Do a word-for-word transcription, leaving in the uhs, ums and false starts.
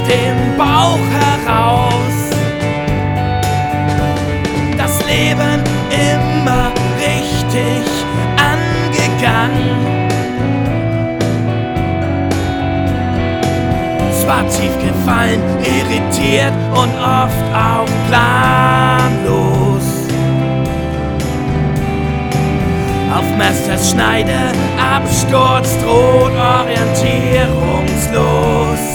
dem Bauch heraus. Das Leben immer richtig angegangen. War tief gefallen, irritiert und oft auch planlos. Auf Messers Schneide, Absturz droht orientierungslos.